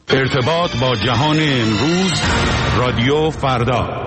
ارتباط با جهان امروز، رادیو فردا.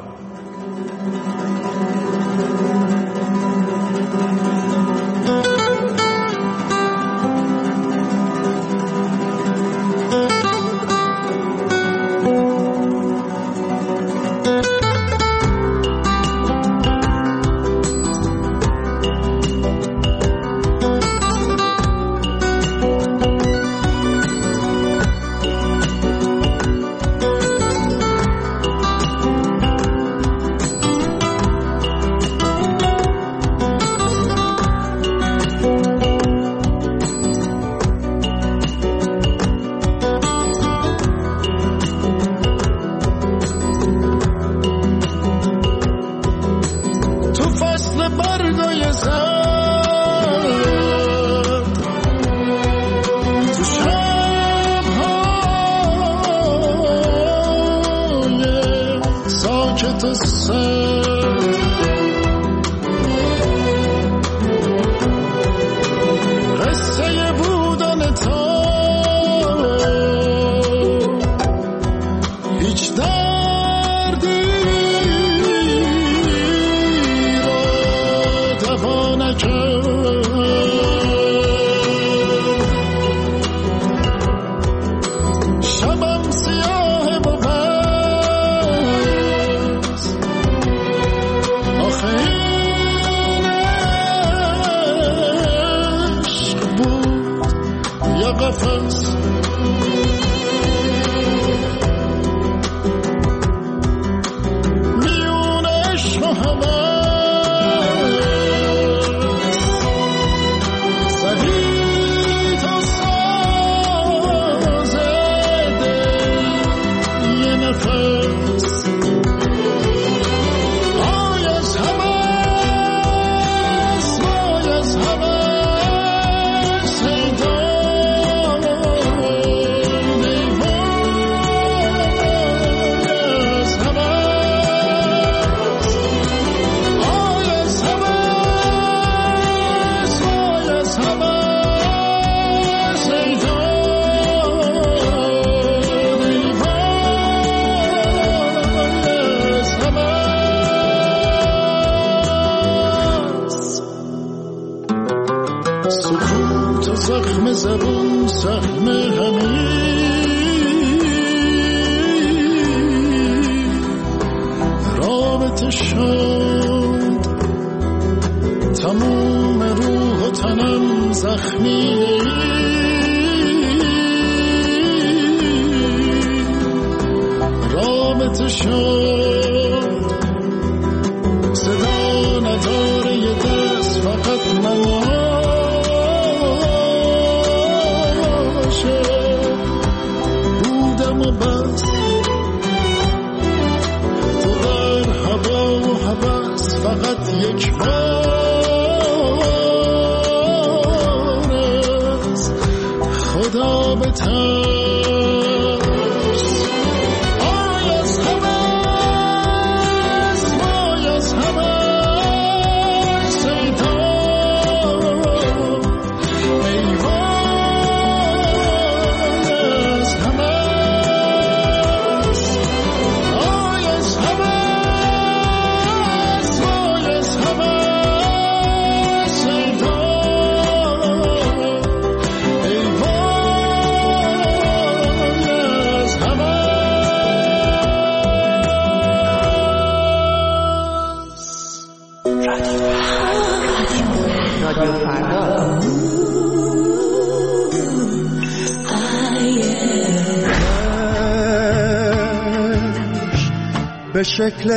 به شکل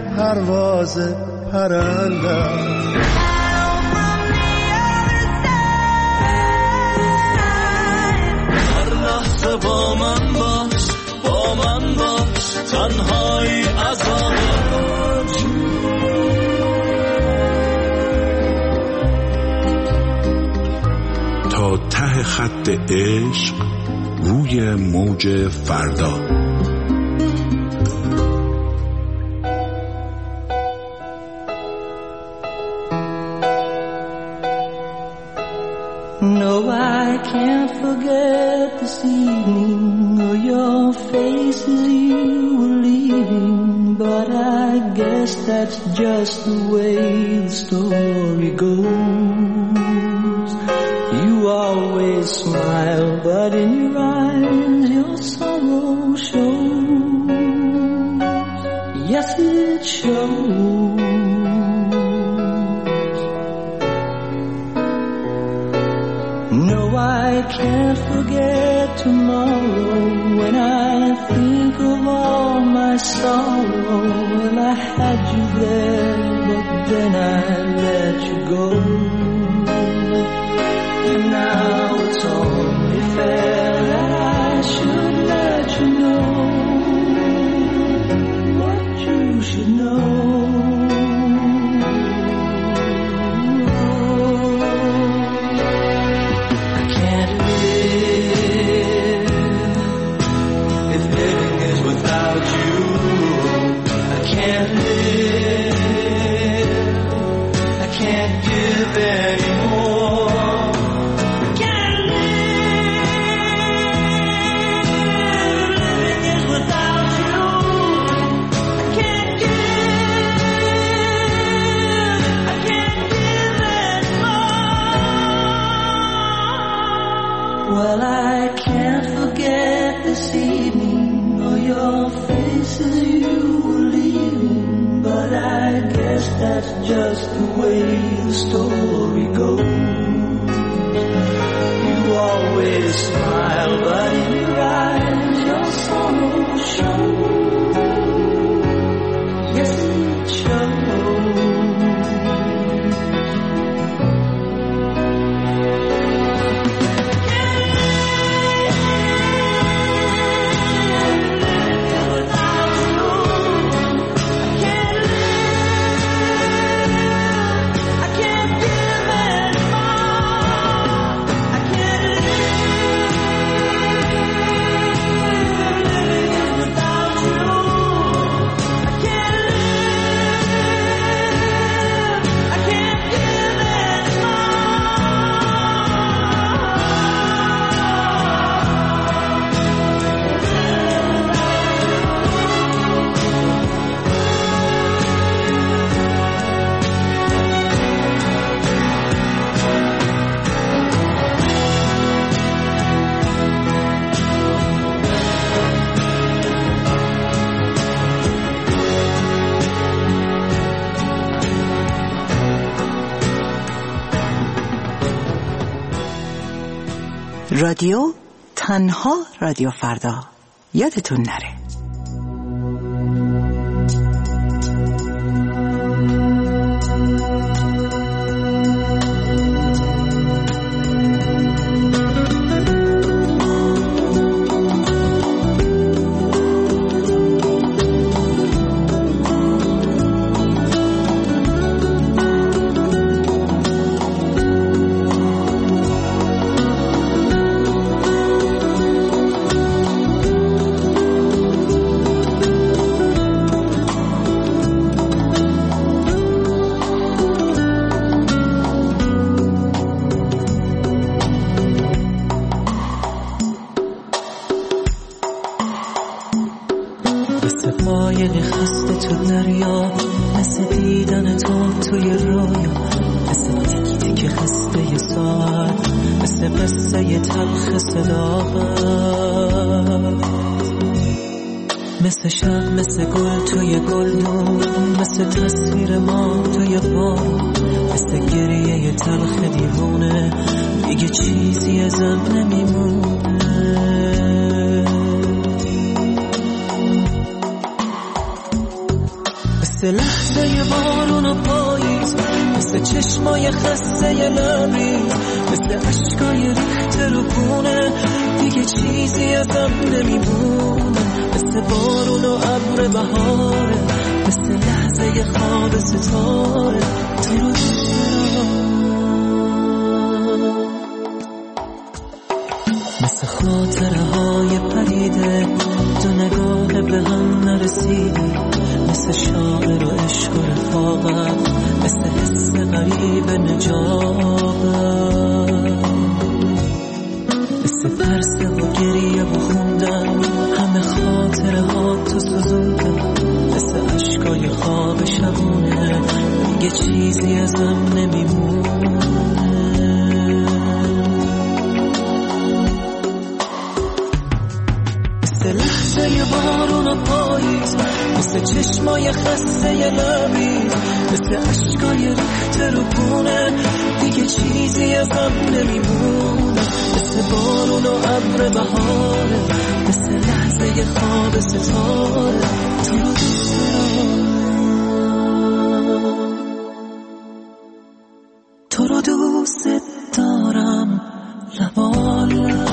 پرواز پرنده هر لحظه با من باش تنهایی عذاب تا ته خط عشق روی موج فردا. No, I can't forget this evening evening, oh, your faces you were leaving, but I guess that's just the way the story goes. You always smile, but in your eyes your sorrow shows. Yes, it shows. No, I can't forget tomorrow when I think of all my sorrow. Well, I had you there, but then I let you go. And now it's only fair that I should let you know what you should know. Well, I can't forget this evening, or your faces you were leaving, but I guess that's just the way the story goes. You always smile, but in your eyes your sorrow shows. Yes, it shows. رادیو تنها رادیو فردا، یادتون نره. قایقی خسته تو دریا، مثل دیدن تو توی رویا، مثل تک تک خسته ساعت، مثل قصه تلخ صداقت، مثل شب، مثل گل توی گلدون، مثل تصویر ما توی بارون، مثل گریه تلخ دیوونه، دیگه چیزی ازم نمیمونه. مثل لحظه بارون و پاییز، مثل چشمای خسته لبریز، مثل عشقای ریخته رو خونه، دیگه چیزی ازم نمیمونه. مثل بارون و ابر بهاره، مثل لحظه خواب ستاره، تو رو مثل خاطره های پریده، دو نگاه به هم نرسیده، مثل شاعر و عشق و رفاقت، مثل حس غریب نجابت، مثل ترس و گریه و خون، دیگه چیزی ازم نمیمونه. مثل لحظه بارون پاییز، مثل چشمای خسته لبیز، مثل عشقای ریخته رو خونه، دیگه چیزی ازم نمیمونه. مثل بارون و ابر بهاره، مثل لحظه خواب ستاره. تو رو دوست دارم، تو رو دوست دارم لبالم.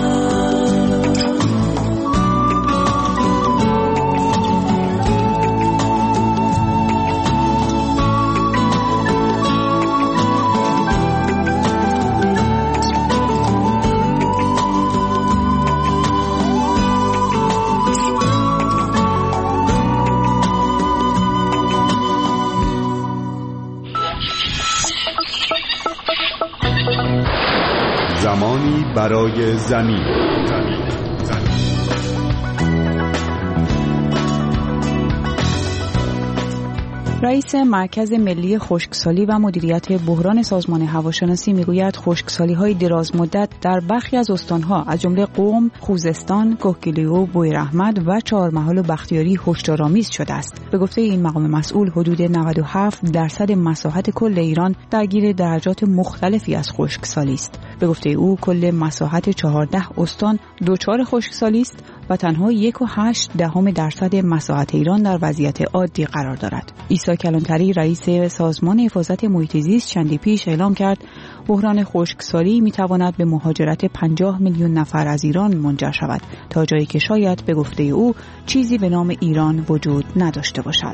زمانی برای زمین. رئیس مرکز ملی خشکسالی و مدیریت بحران سازمان هواشناسی میگوید خشکسالی‌های دراز مدت در برخی از استان‌ها از جمله قم، خوزستان، کهگیلو، بویراحمد و چهارمحال و بختیاری هشدارآمیز شده است. به گفته این مقام مسئول، حدود 97% مساحت کل ایران درگیر درجات مختلفی از خشکسالی است. به گفته او، کل مساحت 14 استان دچار خشکسالی است و تنها 1.8% مساحت ایران در وضعیت عادی قرار دارد. عیسی کلانتری، رئیس سازمان حفاظت محیط زیست، چندی پیش اعلام کرد بحران خشکسالی میتواند به مهاجرت 50 میلیون نفر از ایران منجر شود، تا جایی که شاید به گفته او چیزی به نام ایران وجود نداشته باشد.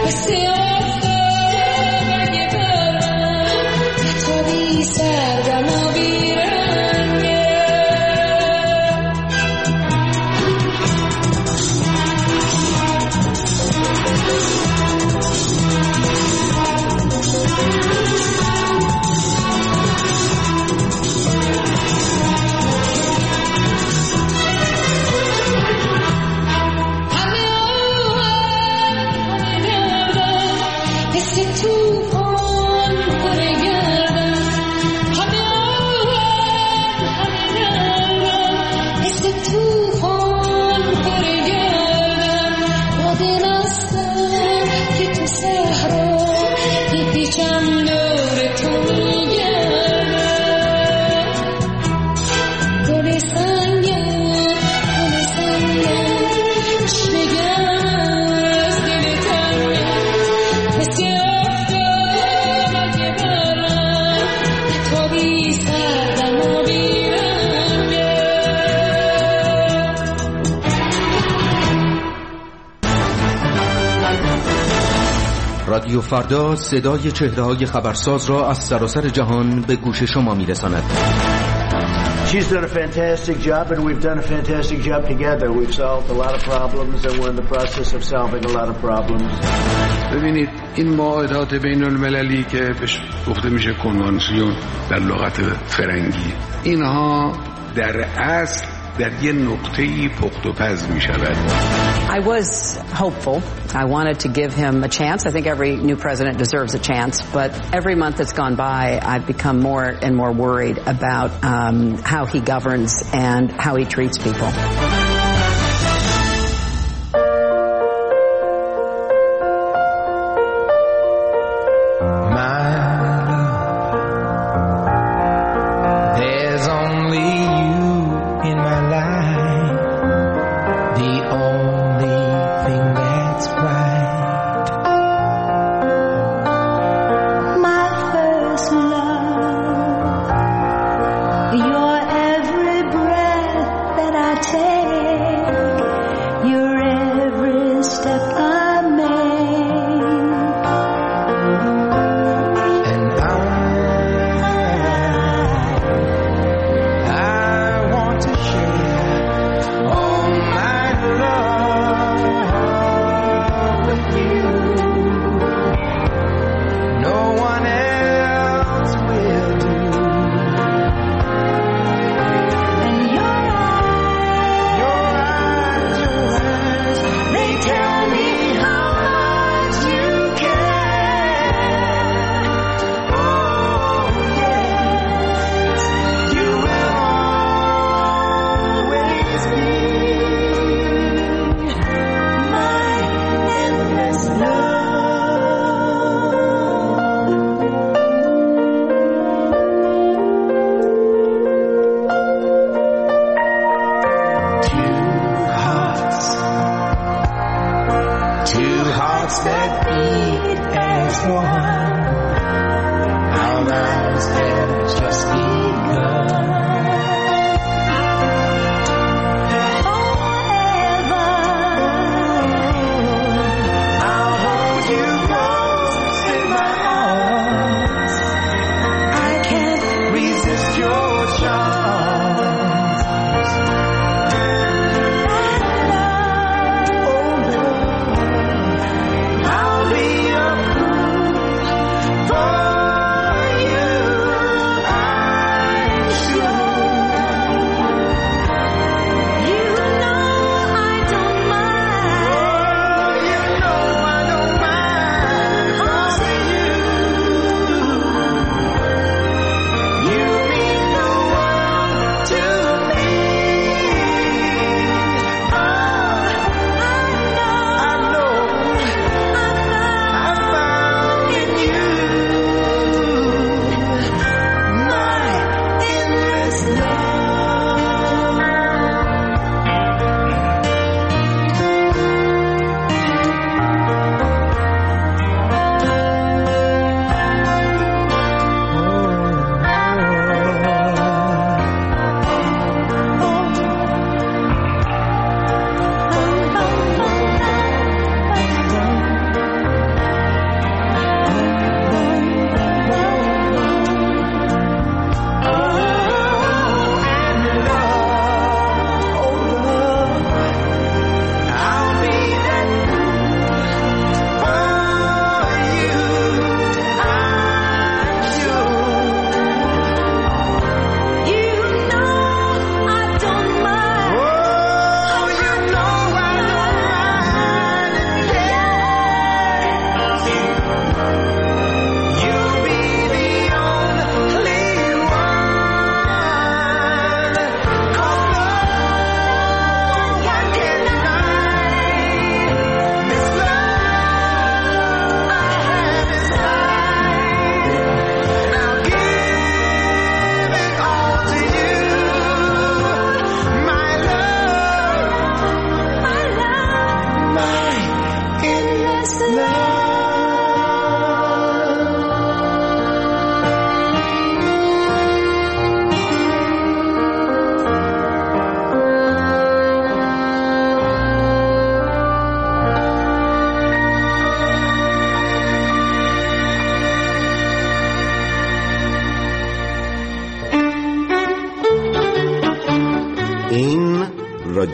رادیو فردا صدای چهره‌های خبرساز را از سراسر جهان به گوش شما می‌رساند. She's done a fantastic job and we've done a fantastic job together. We've solved a lot of problems and we're in the process of solving a lot of problems. ببینید این معاهدات بین المللی که بهش گفته میشه کنوانسیون در لغت فرنگی، اینها در اصل در یه نقطه‌ای پخت و پز می‌شود. I was hopeful. I wanted to give him a chance. I think every new president deserves a chance, but every month that's gone by, I've become more and more worried about how he governs and how he treats people.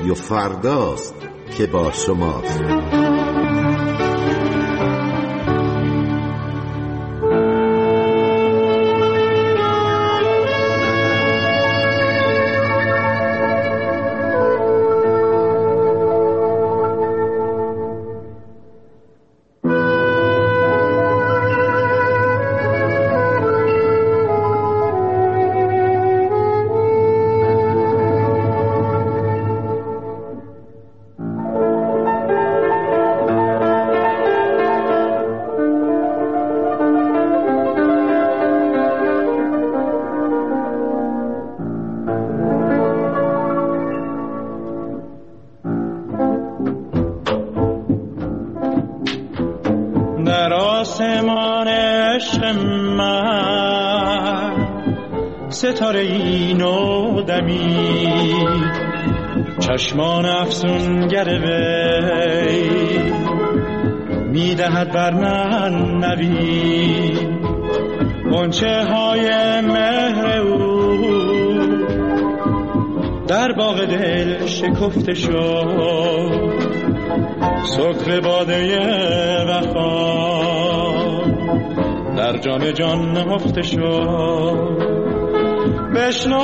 رادیو فرداست که با شماست. ستاره این و دمید چشمان افسونگر وی میدهد بر من نوید غنچه های مهر او در باغ دل شکفته شد سکر باده وفا در جام جان نهفته شد بشنو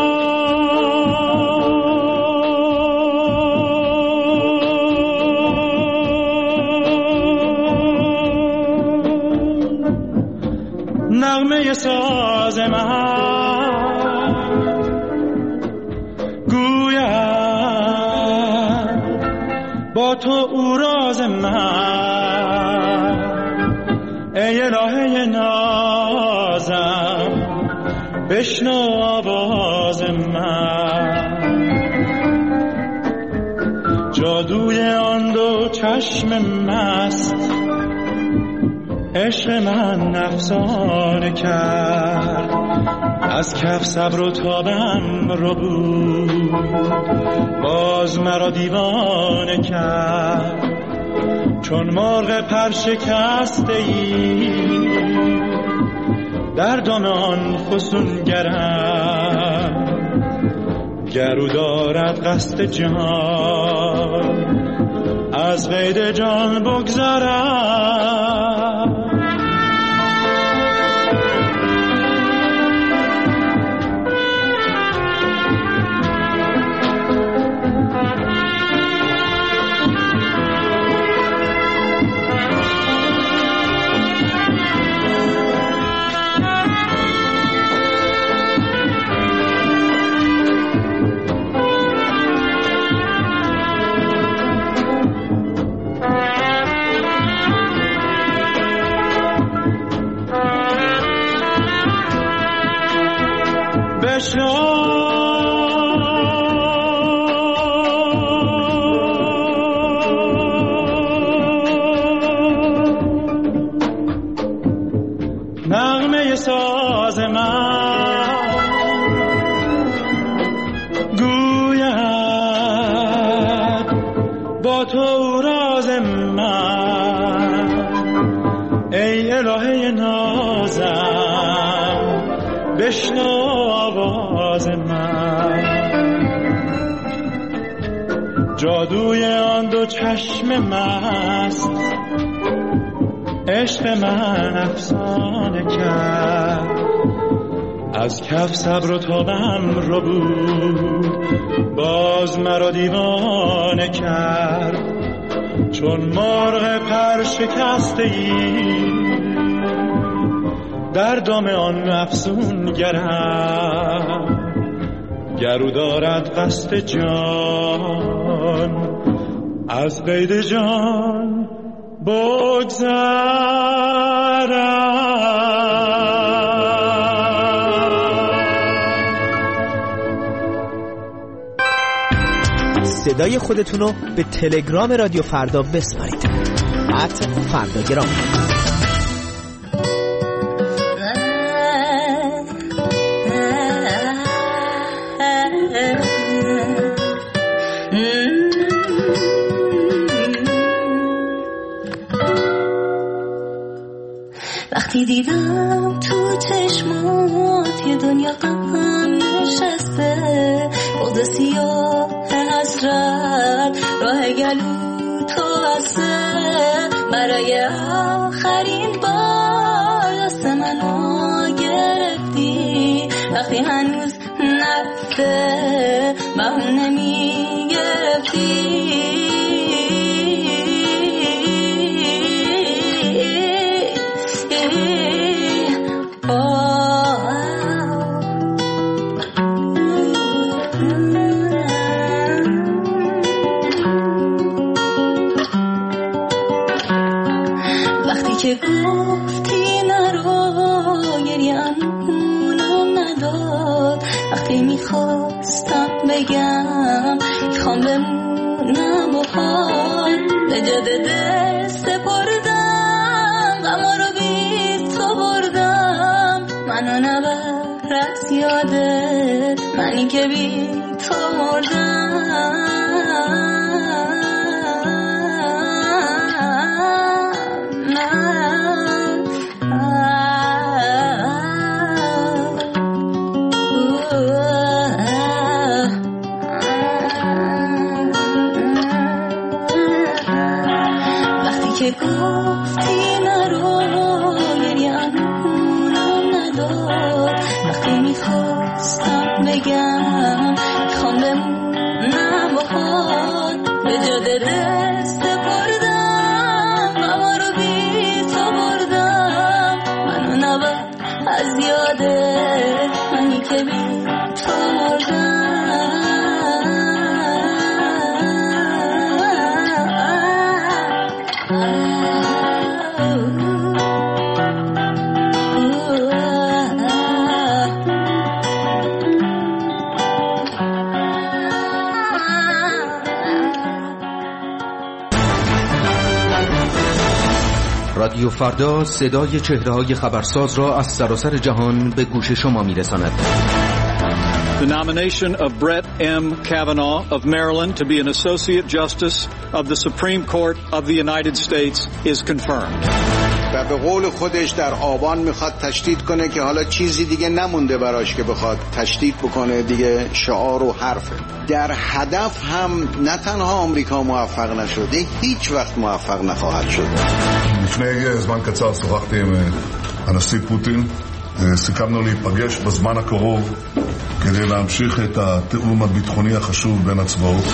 نغمه ساز من گوید با تو او راز من ای الهه نازم بشنو آواز من جادوی آن دو چشم مست عشق من افسانه کرد از کف صبر و تابم رو بود باز مرا دیوانه کرد چون مرغ پر شکسته ای در دم آن فسونگرم گرو دارد قصد جان از قید جان بگذرم نغمه ساز من گوید با تو راز من ای الهه نازم بشنو آواز من جادوی آن دو چشم مست عشق من افسانه کرد از کف صبر و تابم رو بود باز مرا دیوانه کرد چون مرغ پر شکسته ای در دام آن افسونگرم گرو دارد قصد جان از قید جان صدای خودتونو به تلگرام رادیو فردا بسپارید @فرداگرام. وقتی دیدم تو چشمات یه دنیا غم نشسته بغض سیاه حسرت گلو تو بسته برای آخرین بار دست منو گرفتی وقتی هنوز نرفته بهونه میگرفتی که گفتی نرو گریه‌مونو نداد وقتی میخواستم بگم میخوام بمونم و حال به جاده دست بردم غما رو بی تو بردم منو نبر از یادت منی که بی تو مردم که گفتی نرو گریه‌مونو نداد وقتی میخواستم بگم میخوام بمونم و حال به جاده دست بردم غما رو بی تو بردم منو نبر از یادت منی که بی تو مردم رادیو فردا صدای چهره‌های خبرساز را از سراسر جهان به گوش شما می‌رساند. The nomination of Brett M. Kavanaugh of Maryland to be an Associate Justice of the Supreme Court of the United States is confirmed. و به قول خودش در آبان میخواد تشدید کنه که حالا چیزی دیگه نمونده براش که بخواد تشدید بکنه دیگه شعار و حرفه. در هدف هم نه תנها آمریکا موفق נשודה, هیچ وقت موفق نخواهد شد. לפני זמן קצר שוחחתי עם הנשיא פוטין, סיכמנו להיפגש בזמן הקרוב כדי להמשיך את התיאום הביטחוני החשוב בין הצבאות.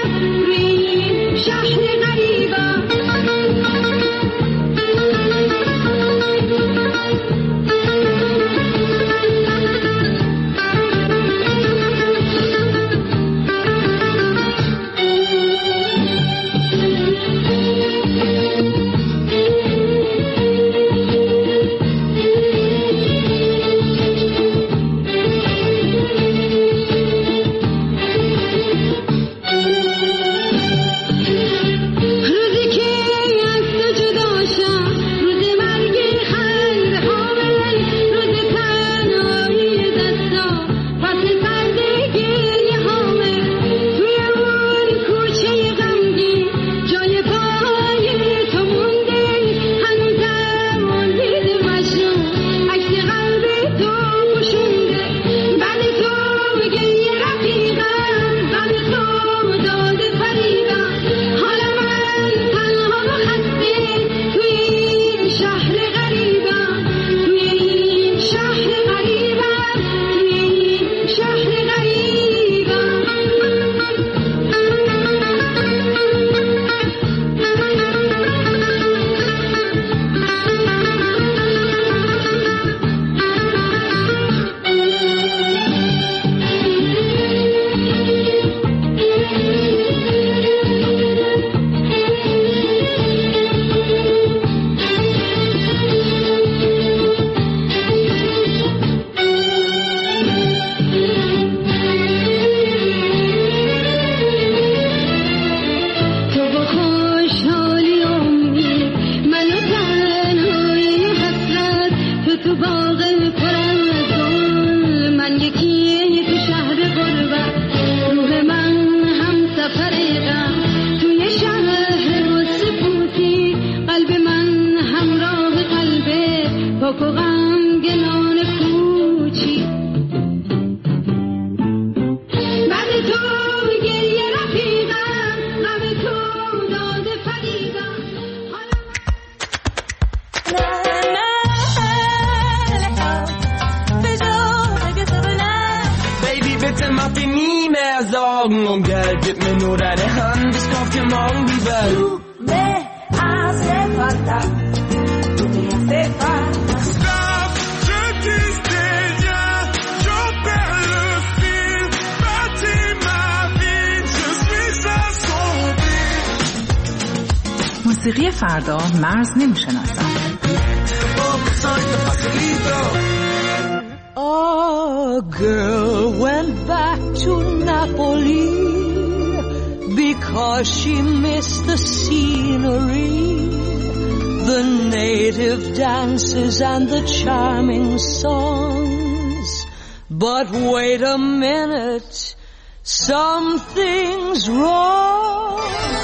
موسیقی فردا مرز نمی‌شناسد. A girl went back to Napoli because she missed the scenery, the native dances and the charming songs. But wait a minute, something's wrong.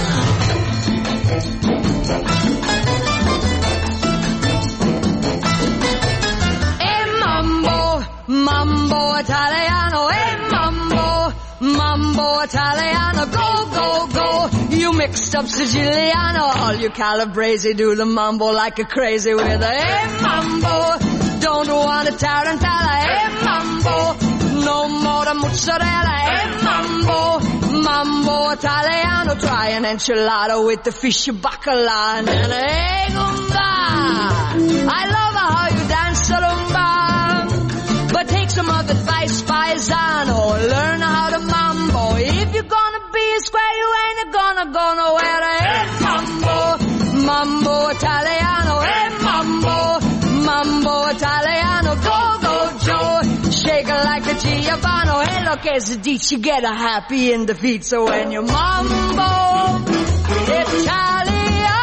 Mambo Italiano, hey mambo Italiano, go, go, go. You mixed up Siciliano, all you Calabrese do the mambo like a crazy with a hey mambo. Don't want a tarantella, hey mambo. No more the mozzarella, hey mambo Italiano. Try an enchilada with the fish bacala and a hey gumba. I love how you dance rumba. But take some of advice, paisano. Learn how to mambo. If you're gonna be a square, you ain't gonna go nowhere. Hey, mambo Italiano. Hey, mambo Italiano. Go, go, Joe. Shake it like a Giovanni. Hey, look, as a ditch, you get a happy in the feet. So when you mambo Italiano.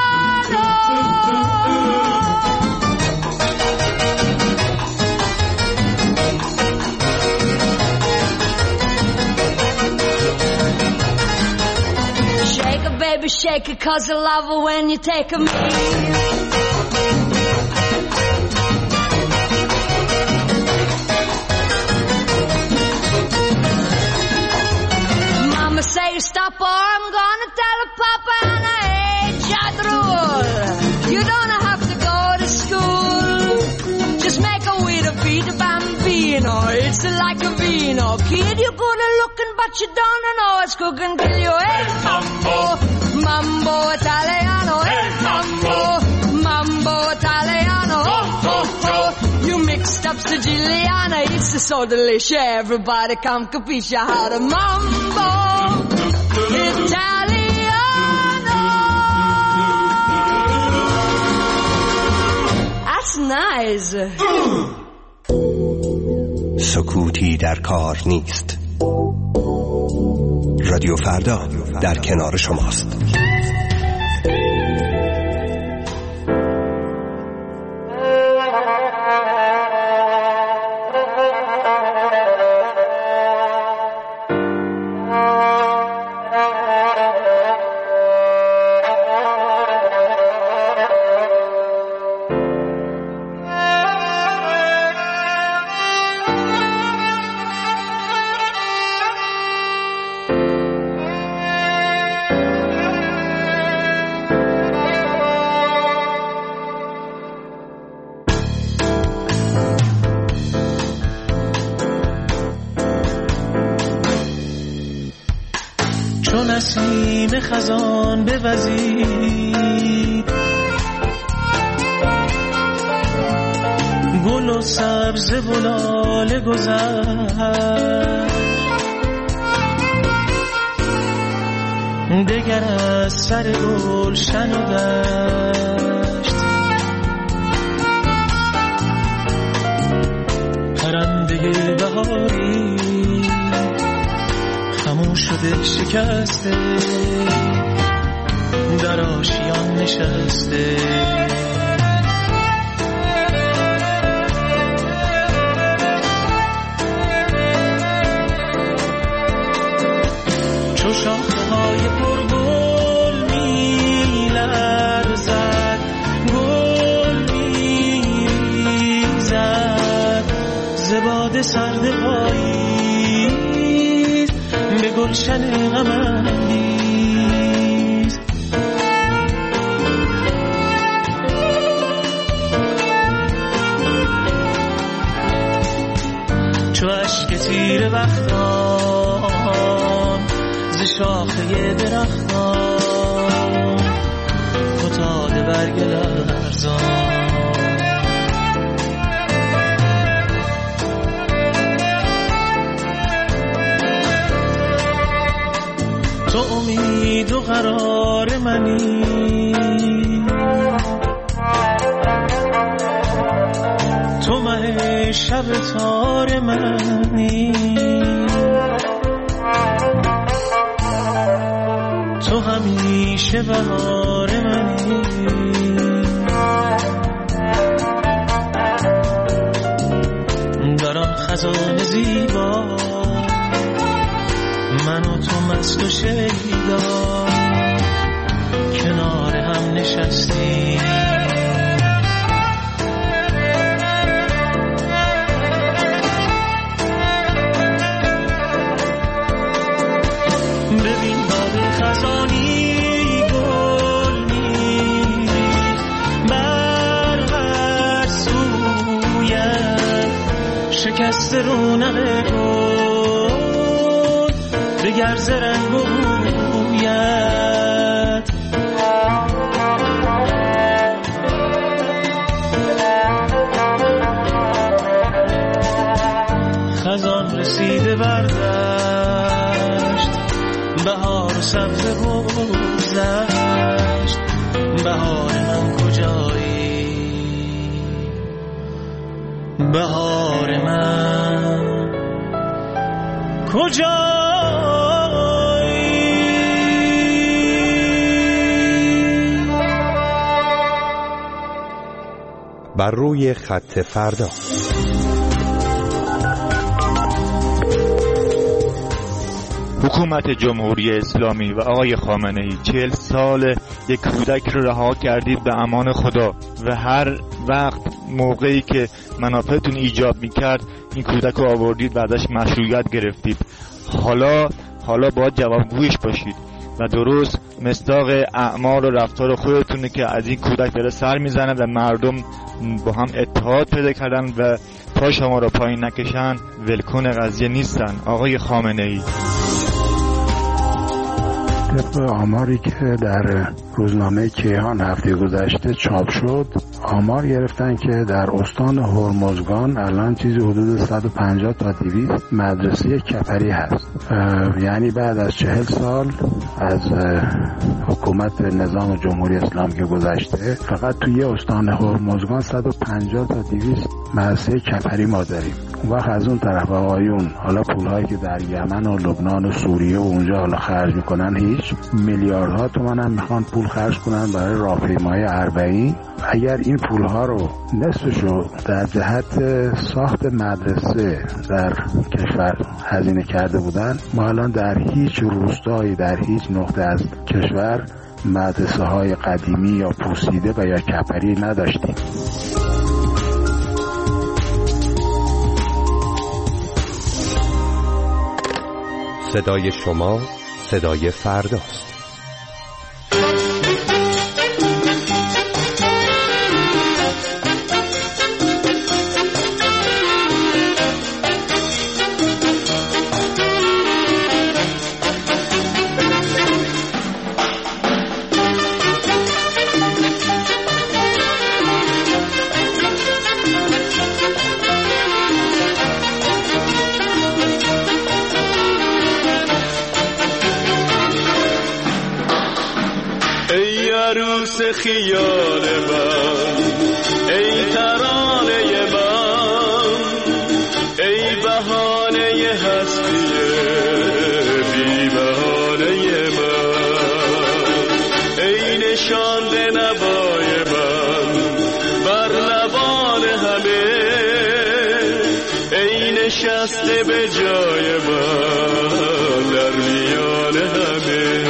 Baby, shake it 'cause I love it when you take a me. Mama say stop or I'm gonna tell her Papa and I hate Jadrul. You don't have to go to school. Just make a way to beat a bambino. It's like a vino. you know, kid, you're good at looking, but you don't know it's cooking till you. Hey, mambo, mambo Italiano. Hey, mambo, mambo Italiano. Oh, oh, oh. You mixed up Siciliana, it's so delicious. Everybody come capisce how to mambo Italiano. That's nice. سکوتی در کار نیست. رادیو فردا در کنار شماست. نسیم خزان بوزید گل و سبز و لاله گذشت دگر از سر گلشن و دشت پرنده بهاری خاموش شده شکسته در آشیان نشسته چو شاخه‌های پرگل می‌لرزد گل می‌ریزد ز باد سرد پاییز به گلشن غم‌انگیز چو اشک تیره بختان ز شاخه درختان فتاده برگ لرزان تو امید و قرار منی تو مه شب تار منی تو همیشه بهار منی در آن خزان زیبا من و تو مست و شیدا کنار هم نشستیم ببین باد خزانی گل می‌ریز بر هر سویت شکست رونق گل دگر ز رنگ و بویت خزان رسیده بردشت بهار و سبز گذشت بهار من کجایی بهار من کجایی بر روی خط فردا حکومت جمهوری اسلامی و آقای خامنه‌ای 40 سال یک کودک رو رها کردید به امان خدا و هر وقت موقعی که منافعتون ایجاب میکرد این کودک رو آوردید و ازش مشروعیت گرفتید. حالا باید جوابگویش باشید و درست مصداق اعمال و رفتار خودتونه که از این کودک داره سر میزنه و مردم با هم اتحاد پیدا کردن و پا شما را پایین نکشن ولکن قضیه نیستن. آقای خامنه‌ای، طبق آماری که در روزنامه کیهان هفته گذشته چاپ شد، آمار گرفتن که در استان هرمزگان الان چیزی حدود 150 تا 200 مدرسه کپری هست. یعنی بعد از 40 سال از حکومت نظام جمهوری اسلامی که گذشته، فقط توی استان هرمزگان 150 تا 200 مدرسه کپری ما داریم. اون وقت از اون طرف آقایون حالا پولهایی که در یمن و لبنان و سوریه و اونجا حالا خرج میکنن، هیچ میلیاردها تومان هم میخوان پول خرج کنن برای راهپیمایی اربعین. اگر این پولها رو نصفشو در جهت ساخت مدرسه در کشور هزینه کرده بودن، ما الان در هیچ روستایی در هیچ نقطه از کشور مدرسه های قدیمی یا پوسیده و یا کپری نداشتیم. صدای شما صدای فرداست. خیال من، ای ترانه من، ای بهانه هستی بی بهانه من، ای نشانده نوای من بر لبان همه، ای نشسته به جای من در میان همه.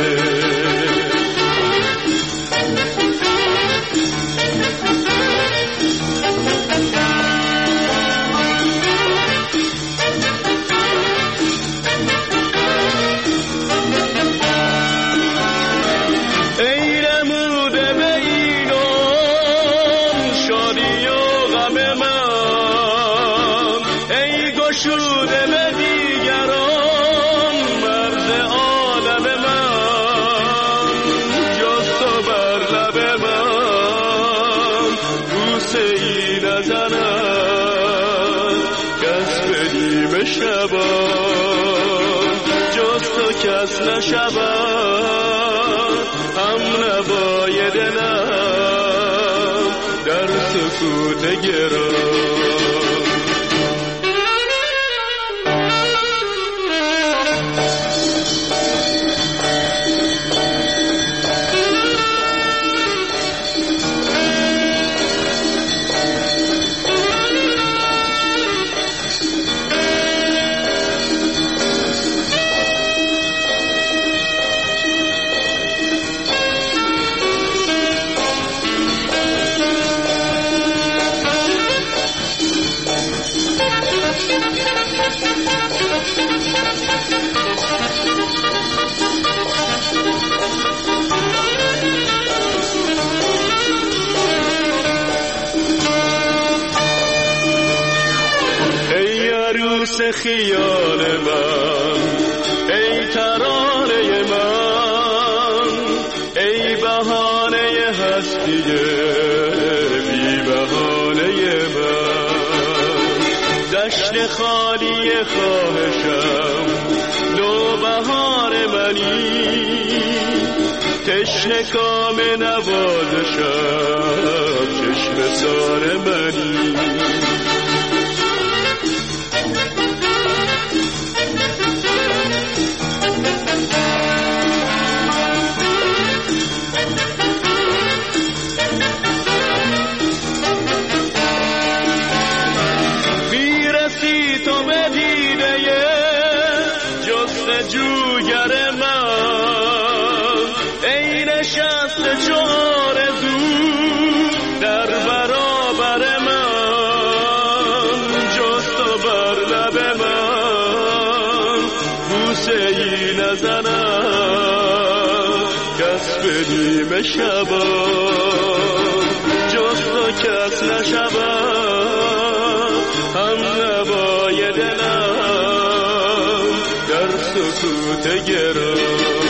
کس نشود هم نبای دلم در سکوت گرام. خیال من، ای ترانه من، ای بهانه هستی بی بهانه من، دشت خالی خواهشم نوبهار منی، تشنه کام نوازشم چشم سار منی. جوگر من، ای نشسته چار دو در برابر من، جست و بر لب من بوسه ای نزنم کس به نیمه شبان، جست و کس نشود هم سکوت گرا.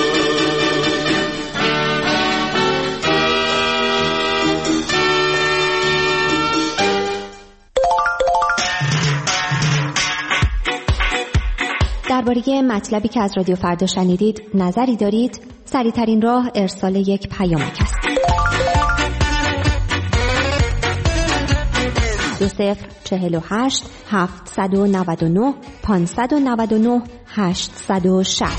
درباره مطلبی که از رادیو فردا شنیدید نظری دارید؟ سریع‌ترین راه ارسال یک پیامک است. 2048 799 599 860.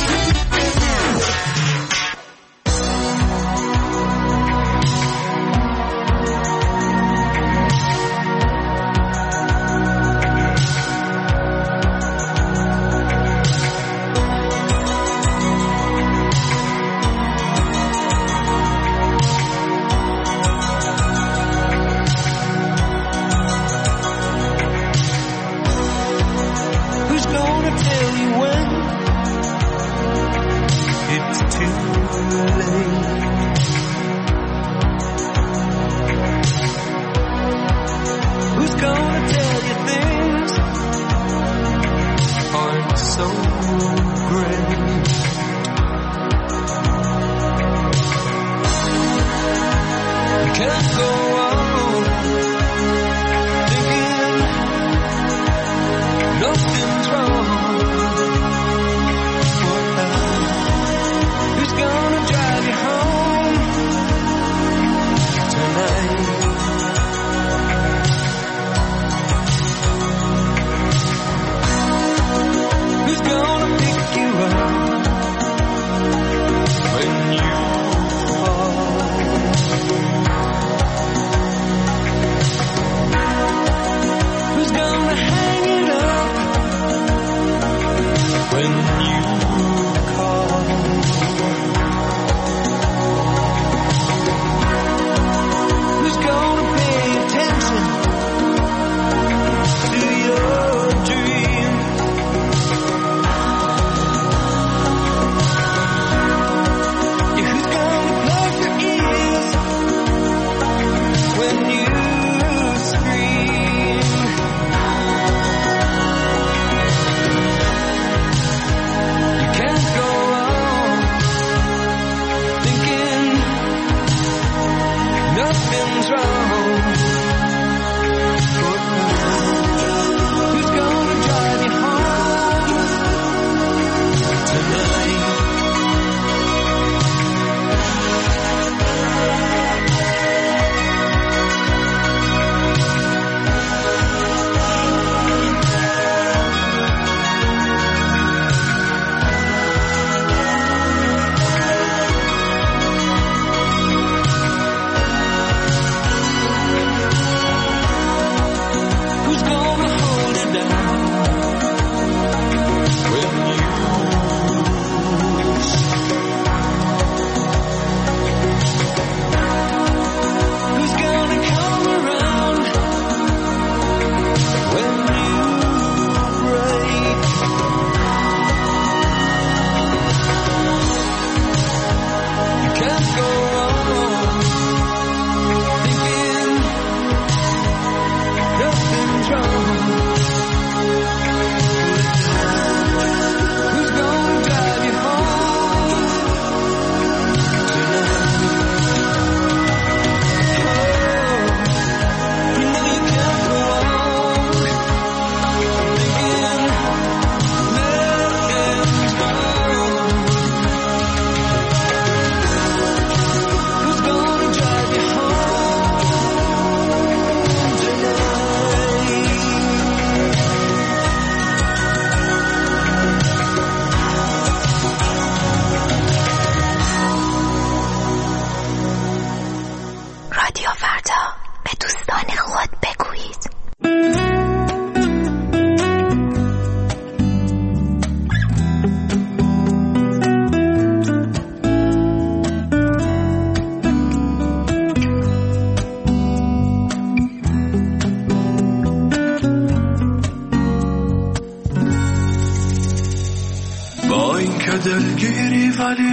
دلگیری ولی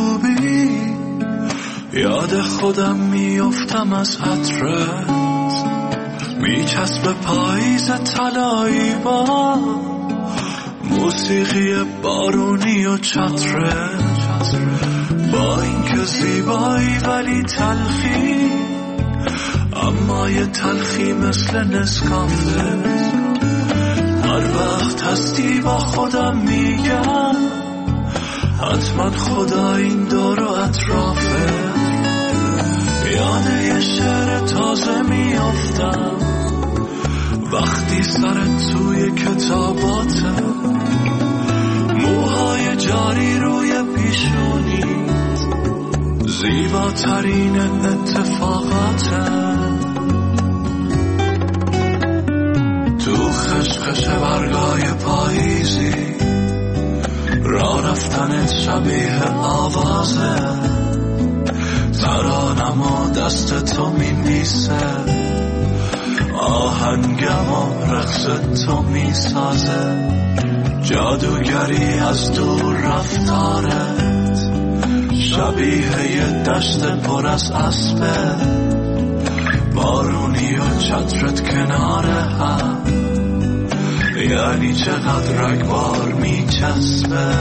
خوبی، یاد خودم میافتم از عطرت، میچسب پاییز طلایی با موسیقی بارونی و چتره، با اینکه زیبایی ولی تلخی، اما یه تلخی مثل نسکافه. هر وقت هستی با خودم میگم حتما خدا این دور و اطرافه. یاد یه شعر تازه میافتم وقتی سرت توی کتاباته، موهای جاری روی پیشونی، زیباترین اتفاقاته. تو خشخش برگای پاییزی، راه رفتنت شبیه آوازه، ترانم و دست تو میمیسه، آهنگم و رقص تو میسازه. جادوگری از دور رفتارت شبیه یه دشت پر از اسبه، بارونی و چترت کنار هم، یعنی چقدر رگبار میچسبه.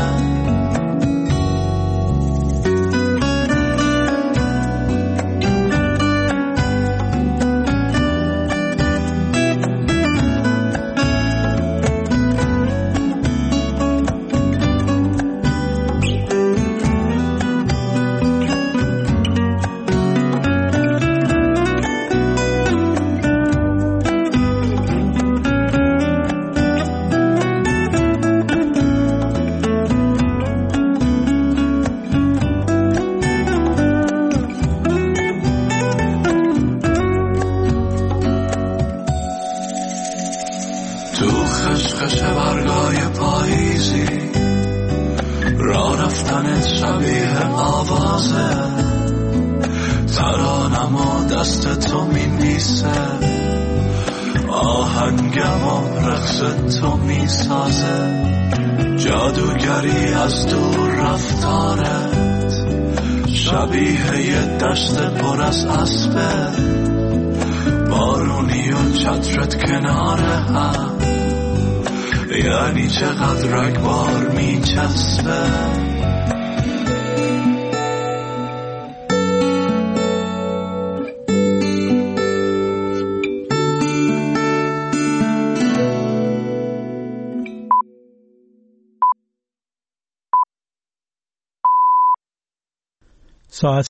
جادوگری از دور رفتارت شبیه یه دشت پر از اسبه، بارونی و چترت کنار هم، یعنی چقدر رگبار میچسبه. ساعت